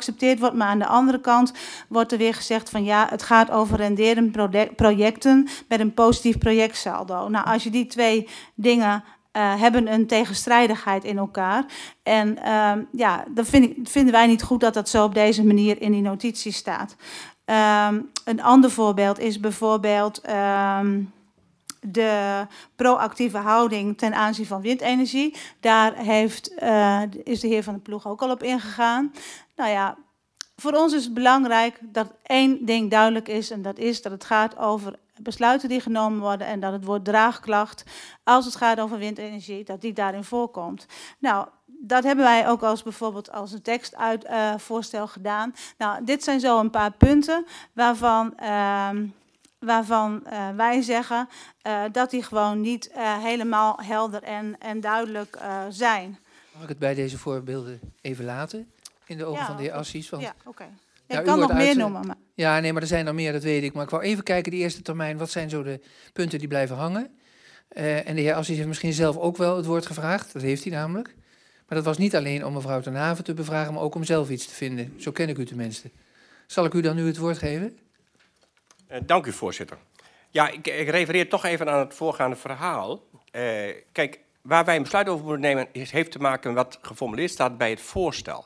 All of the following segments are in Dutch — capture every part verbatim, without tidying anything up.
geaccepteerd wordt. Maar aan de andere kant wordt er weer gezegd van ja, het gaat over renderende projecten met een positief projectsaldo. Nou, als je die twee dingen uh, hebben een tegenstrijdigheid in elkaar. En uh, ja, dan vind ik, vinden wij niet goed dat dat zo op deze manier in die notitie staat. Um, een ander voorbeeld is bijvoorbeeld um, de proactieve houding ten aanzien van windenergie. Daar heeft, uh, is de heer Van der Ploeg ook al op ingegaan. Nou ja, voor ons is het belangrijk dat één ding duidelijk is. En dat is dat het gaat over besluiten die genomen worden. En dat het woord draagklacht, als het gaat over windenergie, dat die daarin voorkomt. Nou, dat hebben wij ook als bijvoorbeeld als een tekstvoorstel uh, gedaan. Nou, dit zijn zo een paar punten waarvan, uh, waarvan uh, wij zeggen uh, dat die gewoon niet uh, helemaal helder en, en duidelijk uh, zijn. Mag ik het bij deze voorbeelden even laten? In de ogen ja, van de heer Assies? Want, ja, oké. Okay. Nou, ik kan nog meer uit, noemen. Maar... Ja, nee, maar er zijn nog meer, dat weet ik. Maar ik wou even kijken, die eerste termijn, wat zijn zo de punten die blijven hangen? Uh, en de heer Assies heeft misschien zelf ook wel het woord gevraagd. Dat heeft hij namelijk. Maar dat was niet alleen om mevrouw Ten Haven te bevragen, maar ook om zelf iets te vinden. Zo ken ik u tenminste. Zal ik u dan nu het woord geven? Uh, dank u, voorzitter. Ja, ik, ik refereer toch even aan het voorgaande verhaal. Uh, kijk, waar wij een besluit over moeten nemen, is, heeft te maken met wat geformuleerd staat bij het voorstel.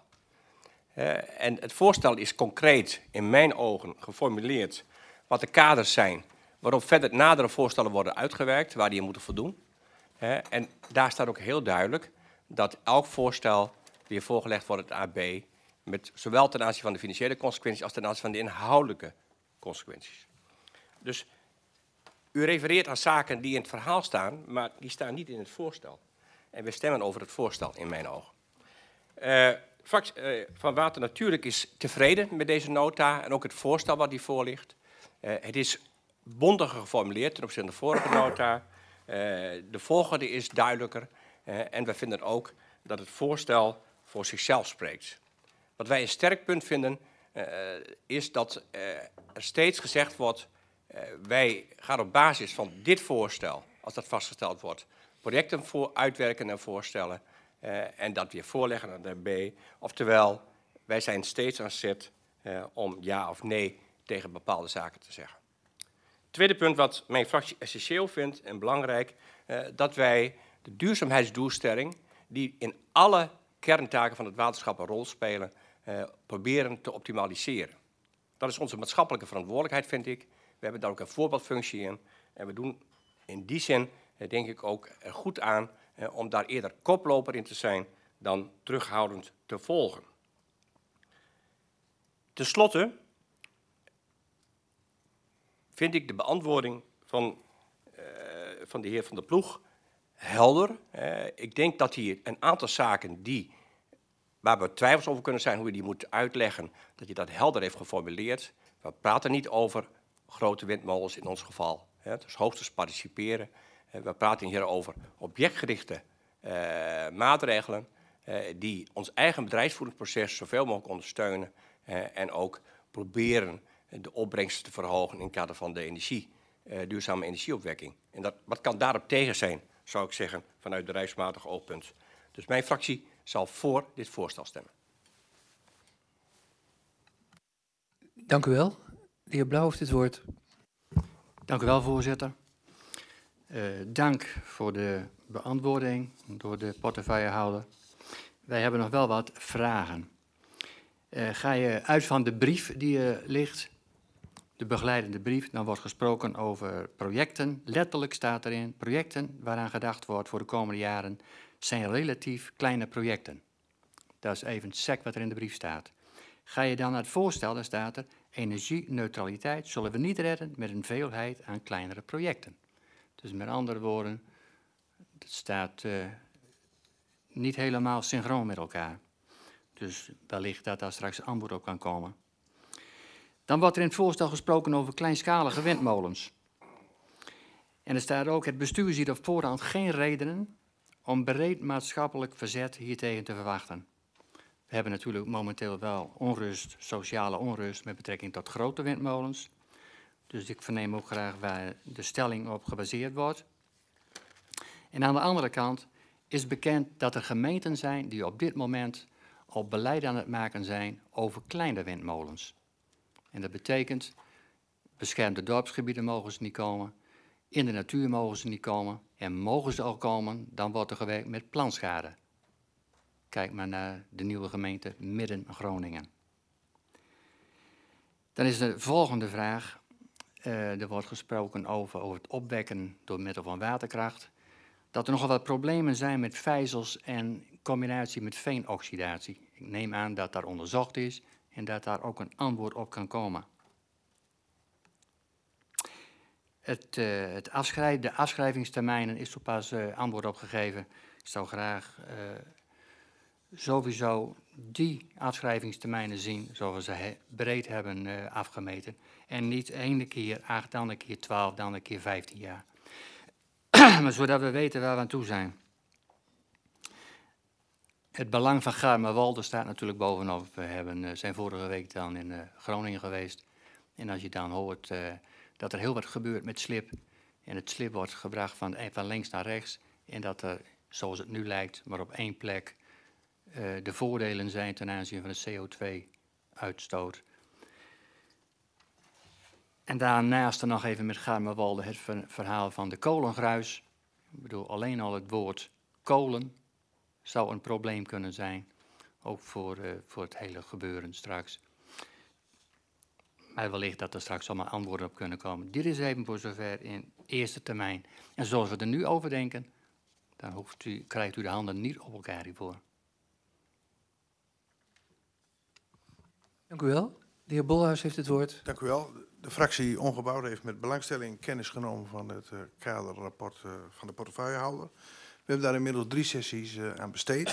Uh, en het voorstel is concreet, in mijn ogen, geformuleerd wat de kaders zijn, waarop verder nadere voorstellen worden uitgewerkt, waar die moeten voldoen. Uh, en daar staat ook heel duidelijk dat elk voorstel weer voorgelegd wordt aan het A B, met zowel ten aanzien van de financiële consequenties als ten aanzien van de inhoudelijke consequenties. Dus u refereert aan zaken die in het verhaal staan, maar die staan niet in het voorstel. En we stemmen over het voorstel, in mijn ogen. Uh, fractie uh, van Water Natuurlijk is tevreden met deze nota en ook het voorstel wat hiervoor ligt. Uh, het is bondiger geformuleerd ten opzichte van de vorige nota. Uh, de volgende is duidelijker. Uh, en we vinden ook dat het voorstel voor zichzelf spreekt. Wat wij een sterk punt vinden, uh, is dat uh, er steeds gezegd wordt, uh, wij gaan op basis van dit voorstel, als dat vastgesteld wordt, projecten voor uitwerken en voorstellen uh, en dat weer voorleggen aan de B. Oftewel, wij zijn steeds aan zet uh, om ja of nee tegen bepaalde zaken te zeggen. Tweede punt wat mijn fractie essentieel vindt en belangrijk, uh, dat wij de duurzaamheidsdoelstelling, die in alle kerntaken van het waterschap een rol spelen, uh, proberen te optimaliseren. Dat is onze maatschappelijke verantwoordelijkheid, vind ik. We hebben daar ook een voorbeeldfunctie in. En we doen in die zin, uh, denk ik, ook er goed aan uh, om daar eerder koploper in te zijn dan terughoudend te volgen. Ten slotte vind ik de beantwoording van, uh, van de heer Van der Ploeg helder. Uh, ik denk dat hier een aantal zaken die, waar we twijfels over kunnen zijn, hoe je die moet uitleggen, dat hij dat helder heeft geformuleerd. We praten niet over grote windmolens in ons geval. Hè, dus hoogstens participeren. Uh, we praten hier over objectgerichte uh, maatregelen uh, die ons eigen bedrijfsvoeringsproces zoveel mogelijk ondersteunen uh, en ook proberen de opbrengsten te verhogen in het kader van de energie, uh, duurzame energieopwekking. En dat, wat kan daarop tegen zijn, zou ik zeggen, vanuit bedrijfsmatig oogpunt. Dus mijn fractie zal voor dit voorstel stemmen. Dank u wel. De heer Blauw heeft het woord. Dank u wel, voorzitter. Uh, dank voor de beantwoording door de portefeuillehouder. Wij hebben nog wel wat vragen. Uh, ga je uit van de brief die er uh, ligt, de begeleidende brief, dan wordt gesproken over projecten. Letterlijk staat erin, projecten waaraan gedacht wordt voor de komende jaren zijn relatief kleine projecten. Dat is even sec wat er in de brief staat. Ga je dan naar het voorstel, dan staat er energieneutraliteit zullen we niet redden met een veelheid aan kleinere projecten. Dus met andere woorden, het staat uh, niet helemaal synchroon met elkaar. Dus wellicht dat daar straks antwoord op kan komen. Dan wordt er in het voorstel gesproken over kleinschalige windmolens. En er staat ook, het bestuur ziet op voorhand geen redenen om breed maatschappelijk verzet hiertegen te verwachten. We hebben natuurlijk momenteel wel onrust, sociale onrust met betrekking tot grote windmolens. Dus ik verneem ook graag waar de stelling op gebaseerd wordt. En aan de andere kant is bekend dat er gemeenten zijn die op dit moment op beleid aan het maken zijn over kleine windmolens. En dat betekent, beschermde dorpsgebieden mogen ze niet komen, in de natuur mogen ze niet komen. En mogen ze al komen, dan wordt er gewerkt met planschade. Kijk maar naar de nieuwe gemeente Midden-Groningen. Dan is de volgende vraag. Uh, er wordt gesproken over, over het opwekken door middel van waterkracht. Dat er nogal wat problemen zijn met vijzels en combinatie met veenoxidatie. Ik neem aan dat daar onderzocht is en dat daar ook een antwoord op kan komen. Het, uh, het afschrijven, de afschrijvingstermijnen is er pas uh, antwoord op gegeven. Ik zou graag uh, sowieso die afschrijvingstermijnen zien zoals ze he, breed hebben uh, afgemeten. En niet ene keer acht, dan een keer twaalf, dan een keer vijftien jaar. Maar zodat we weten waar we aan toe zijn. Het belang van Garmerwolde staat natuurlijk bovenop. We hebben, uh, zijn vorige week dan in uh, Groningen geweest. En als je dan hoort uh, dat er heel wat gebeurt met slip. En het slip wordt gebracht van, van links naar rechts. En dat er, zoals het nu lijkt, maar op één plek uh, de voordelen zijn ten aanzien van de C O twee uitstoot. En daarnaast er nog even met Garmerwolde het verhaal van de kolengruis. Ik bedoel, alleen al het woord kolen zou een probleem kunnen zijn. Ook voor, uh, voor het hele gebeuren straks. Maar wellicht dat er straks allemaal antwoorden op kunnen komen. Dit is even voor zover in eerste termijn. En zoals we er nu over denken, dan hoeft u, krijgt u de handen niet op elkaar hiervoor. Dank u wel. De heer Bolhuis heeft het woord. Dank u wel. De fractie Ongebouwd heeft met belangstelling kennis genomen van het uh, kaderrapport uh, van de portefeuillehouder. We hebben daar inmiddels drie sessies uh, aan besteed.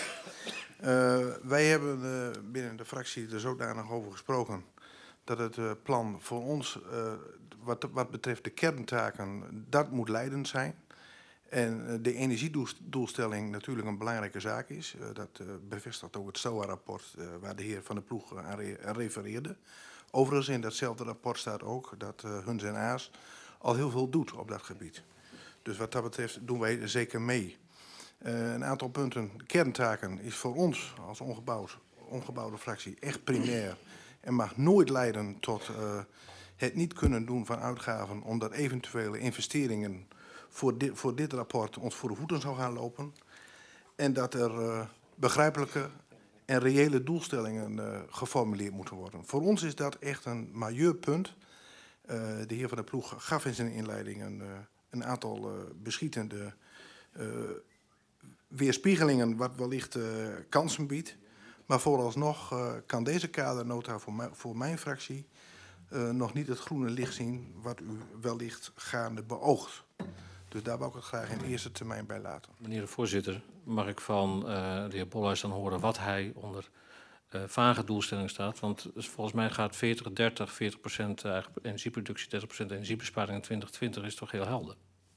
Uh, wij hebben uh, binnen de fractie er zodanig over gesproken dat het uh, plan voor ons, uh, wat, wat betreft de kerntaken, dat moet leidend zijn. En uh, de energiedoelstelling natuurlijk een belangrijke zaak is. Uh, dat uh, bevestigt ook het S O A-rapport uh, waar de heer Van der Ploeg aan re refereerde. Overigens in datzelfde rapport staat ook dat uh, Huns en Aas al heel veel doet op dat gebied. Dus wat dat betreft doen wij zeker mee. Uh, een aantal punten, kerntaken, is voor ons als ongebouwd, ongebouwde fractie echt primair. En mag nooit leiden tot uh, het niet kunnen doen van uitgaven, omdat eventuele investeringen voor dit, voor dit rapport ons voor de voeten zou gaan lopen. En dat er uh, begrijpelijke en reële doelstellingen uh, geformuleerd moeten worden. Voor ons is dat echt een majeur punt. Uh, de heer Van der Ploeg gaf in zijn inleiding een, uh, een aantal uh, beschietende uh, weerspiegelingen wat wellicht uh, kansen biedt. Maar vooralsnog uh, kan deze kadernota voor, mij, voor mijn fractie uh, nog niet het groene licht zien wat u wellicht gaande beoogt. Dus daar wou ik het graag in eerste termijn bij laten. Meneer de voorzitter, mag ik van uh, de heer Bolhuis dan horen wat hij onder uh, vage doelstellingen staat? Want volgens mij gaat veertig, dertig, veertig procent energieproductie, dertig procent energiebesparing in twintig twintig is toch heel helder?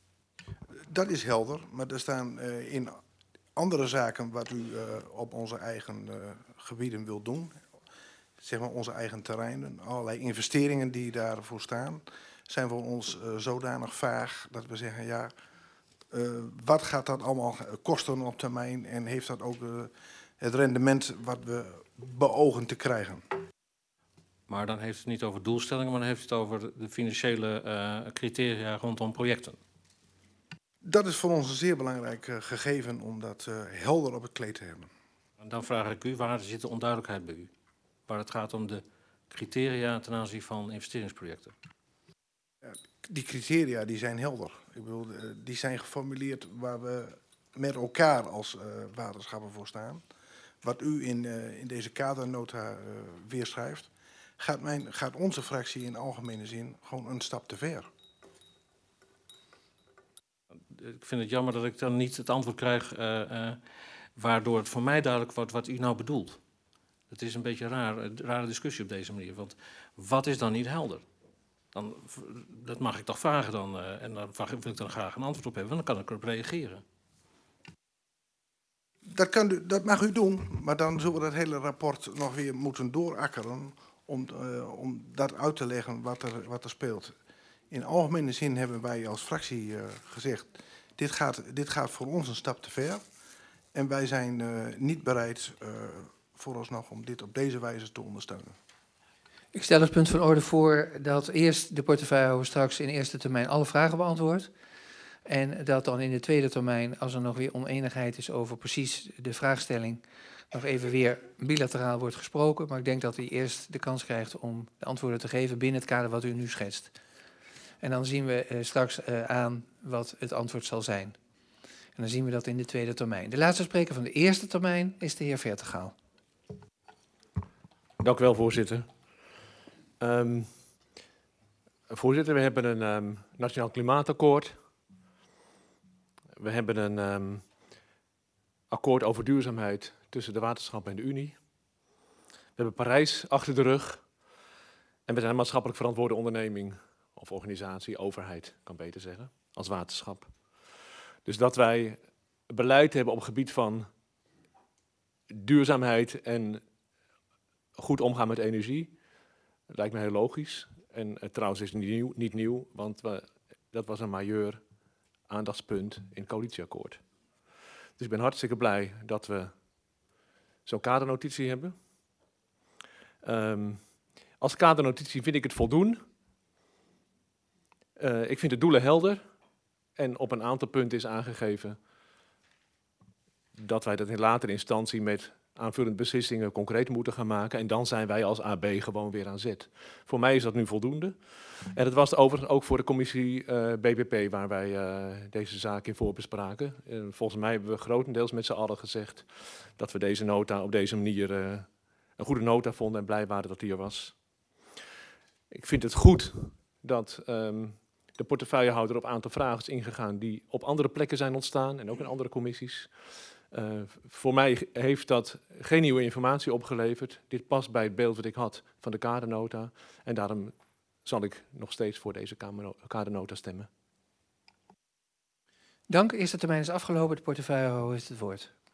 Dat is helder, maar er staan uh, in andere zaken wat u uh, op onze eigen uh, gebieden wilt doen, zeg maar onze eigen terreinen, allerlei investeringen die daarvoor staan, zijn voor ons uh, zodanig vaag dat we zeggen, ja, uh, wat gaat dat allemaal kosten op termijn en heeft dat ook uh, het rendement wat we beogen te krijgen? Maar dan heeft het niet over doelstellingen, maar dan heeft het over de financiële uh, criteria rondom projecten. Dat is voor ons een zeer belangrijk uh, gegeven om dat uh, helder op het kleed te hebben. En dan vraag ik u, waar zit de onduidelijkheid bij u? Waar het gaat om de criteria ten aanzien van investeringsprojecten. Ja, die criteria die zijn helder. Ik bedoel, uh, die zijn geformuleerd waar we met elkaar als uh, waterschappen voor staan. Wat u in, uh, in deze kadernota uh, weerschrijft, gaat, mijn, gaat onze fractie in algemene zin gewoon een stap te ver. Ik vind het jammer dat ik dan niet het antwoord krijg uh, uh, waardoor het voor mij duidelijk wordt wat u nou bedoelt. Het is een beetje een raar, een rare discussie op deze manier. Want wat is dan niet helder? Dan, dat mag ik toch vragen dan. Uh, en daar wil ik dan graag een antwoord op hebben. Want dan kan ik erop reageren. Dat, kan u, dat mag u doen, maar dan zullen we dat hele rapport nog weer moeten doorakkeren om, uh, om dat uit te leggen wat er, wat er speelt. In algemene zin hebben wij als fractie uh, gezegd, dit gaat, dit gaat voor ons een stap te ver. En wij zijn uh, niet bereid uh, vooralsnog om dit op deze wijze te ondersteunen. Ik stel als punt van orde voor dat eerst de portefeuillehouder straks in eerste termijn alle vragen beantwoordt. En dat dan in de tweede termijn, als er nog weer oneenigheid is over precies de vraagstelling, nog even weer bilateraal wordt gesproken. Maar ik denk dat hij eerst de kans krijgt om de antwoorden te geven binnen het kader wat u nu schetst. En dan zien we uh, straks uh, aan wat het antwoord zal zijn. En dan zien we dat in de tweede termijn. De laatste spreker van de eerste termijn is de heer Vertegaal. Dank u wel, voorzitter. Um, voorzitter, we hebben een um, Nationaal Klimaatakkoord. We hebben een um, akkoord over duurzaamheid tussen de waterschappen en de Unie. We hebben Parijs achter de rug. En we zijn een maatschappelijk verantwoorde onderneming of organisatie, overheid, kan beter zeggen, als waterschap. Dus dat wij beleid hebben op het gebied van duurzaamheid en goed omgaan met energie, lijkt me heel logisch. En uh, trouwens is het niet nieuw, niet nieuw want we, dat was een majeur aandachtspunt in het coalitieakkoord. Dus ik ben hartstikke blij dat we zo'n kadernotitie hebben. Um, als kadernotitie vind ik het voldoen. Uh, ik vind de doelen helder. En op een aantal punten is aangegeven dat wij dat in latere instantie met aanvullende beslissingen concreet moeten gaan maken. En dan zijn wij als A B gewoon weer aan zet. Voor mij is dat nu voldoende. En dat was overigens ook voor de commissie uh, B B P waar wij uh, deze zaak in voorbespraken. Uh, volgens mij hebben we grotendeels met z'n allen gezegd dat we deze nota op deze manier uh, een goede nota vonden en blij waren dat die er was. Ik vind het goed dat um, de portefeuillehouder op een aantal vragen is ingegaan die op andere plekken zijn ontstaan en ook in andere commissies. Uh, voor mij heeft dat geen nieuwe informatie opgeleverd. Dit past bij het beeld wat ik had van de kadernota. En daarom zal ik nog steeds voor deze kadernota stemmen. Dank. Eerste termijn is afgelopen. De portefeuillehouder heeft het woord.